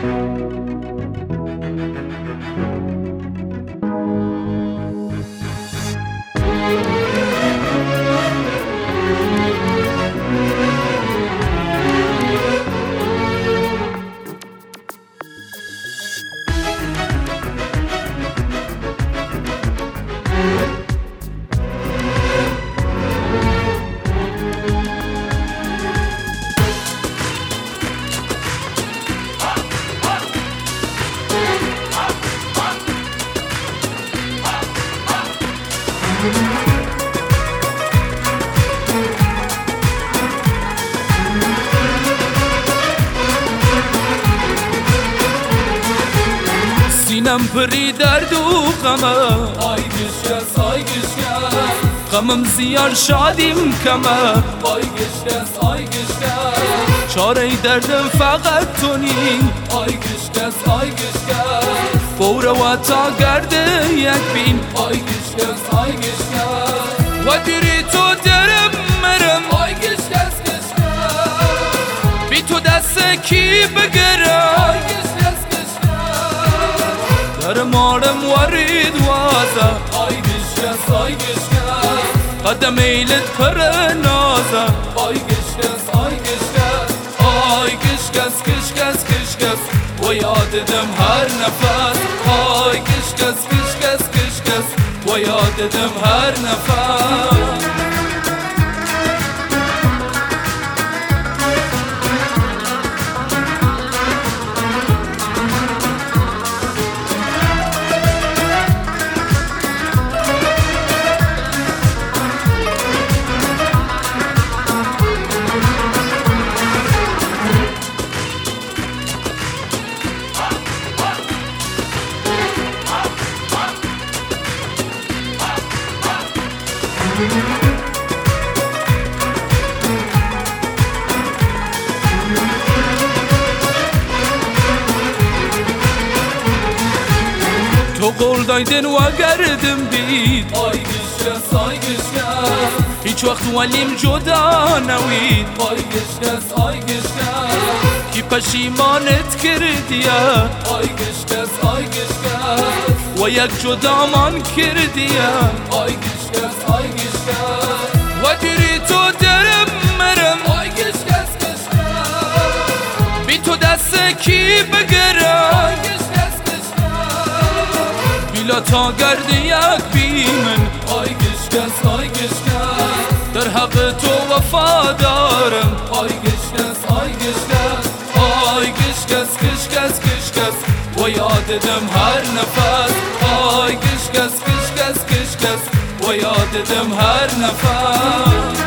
سینم پری درد و غمه، آی گشکس آی گشکس، غمم زیاد شادیم کمه، آی گشکس آی گشکس، چاره دردم فقط تو نی، آی گشکس آی گشکس، بوره و تا گرده یک بین، آی گشکس آی گشکس، و دیری تو درم مرم، آی گشکس گشکس، بی تو دست کی بگرم، آی گشکس گشکس، در مارم ورید وازه، آی گشکس آی گشکس، قدم ایلت پر نازه، آی گشکس آی گشکس، آی کشکس کشکس کشکس و یاددم هر نفس، آی کشکس کشکس کشکس و یاددم هر نفس. تو قول دایدن و گردم دید، آی گشکس آی گشکس، هیچ وقت ولیم جدا نوید، آی گشکس آی گشکس، کی پشیمانت کردیه، آی گشکس آی گشکس، و یک جدا من کردیه، آی گشکس آی گشکس، و دیری تو درم مرم، آی گشکس گشکس، بی تو دست کی بگرم، آی گشکس گشکس، بیلا تا گرد یک بیمن، آی گشکس آی گشکس، در حق تو وفادارم، آی گشکس آی گشکس، آی کشکس کشکس کشکس و یاددم هر نفس، آی کشکس کشکس کشکس و یاددم هر نفس.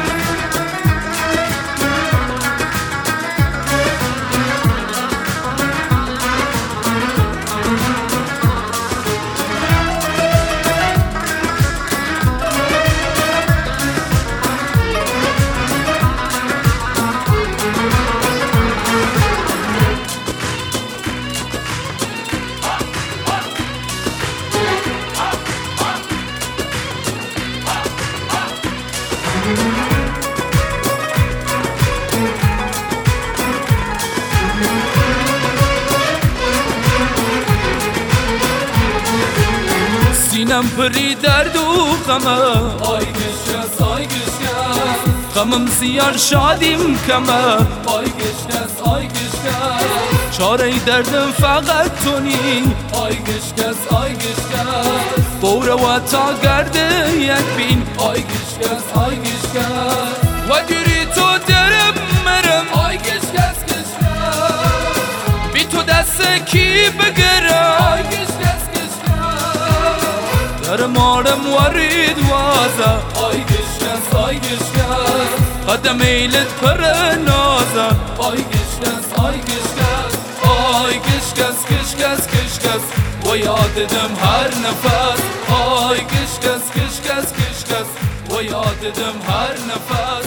سینم پری درد و غمه، آی گشکس آی گشکس، غمم زیاد شادیم کمه، آی گشکس آی گشکس، چاره دردم فقط تو نی، آی گشکس آی گشکس، بوره و تا گرده یک بین، آی گشکس آی گشکس، و دیری تو درم مرم، آی گشکس گشکس، بی تو دست کی بگرم، آی گشکس گشکس، در مارم ورید وازه، آی گشکس آی گشکس، قدم ایلت پر نازه، آی گشکس آی گشکس، آی کشکس کشکس کشکس و یاددم هر نفس، آی کشکس کشکس کشکس و یاددم هر نفس.